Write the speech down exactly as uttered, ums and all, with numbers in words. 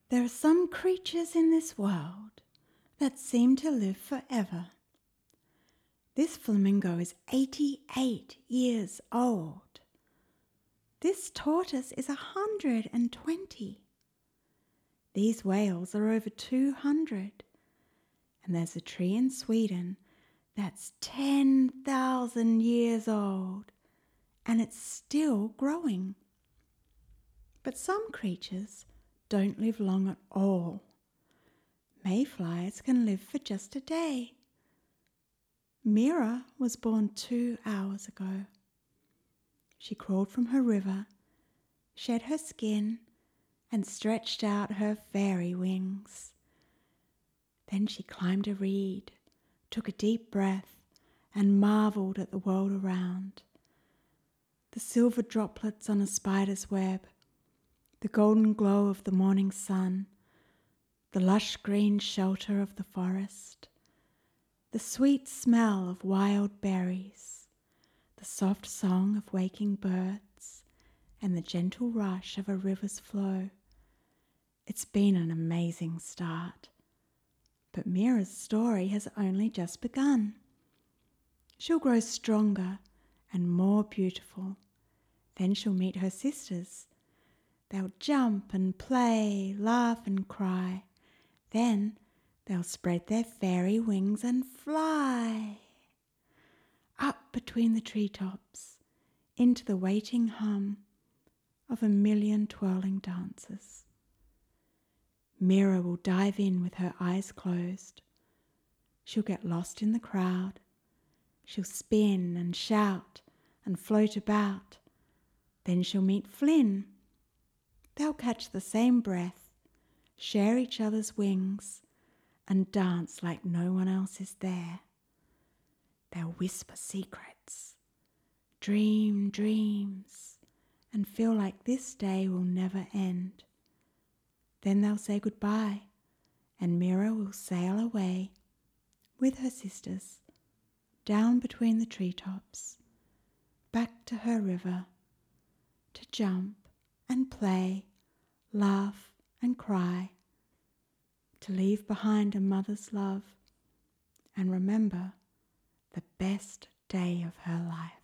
There are some creatures in this world that seem to live forever. This flamingo is eighty-eight years old. This tortoise is one hundred twenty. These whales are over two hundred. And there's a tree in Sweden that's ten thousand years old, and it's still growing. But some creatures don't live long at all. Mayflies can live for just a day. Mira was born two hours ago. She crawled from her river, shed her skin, and stretched out her fairy wings. Then she climbed a reed, took a deep breath, and marvelled at the world around. The silver droplets on a spider's web, the golden glow of the morning sun, the lush green shelter of the forest, the sweet smell of wild berries, the soft song of waking birds, and the gentle rush of a river's flow. It's been an amazing start. But Mira's story has only just begun. She'll grow stronger and more beautiful. Then she'll meet her sisters. They'll jump and play, laugh and cry. Then they'll spread their fairy wings and fly up between the treetops into the waiting hum of a million twirling dancers. Mira will dive in with her eyes closed. She'll get lost in the crowd. She'll spin and shout and float about. Then she'll meet Flynn. They'll catch the same breath, share each other's wings, and dance like no one else is there. They'll whisper secrets, dream dreams, and feel like this day will never end. Then they'll say goodbye, and Mira will sail away with her sisters down between the treetops, back to her river, to jump and play, laugh and cry, to leave behind a mother's love and remember the best day of her life.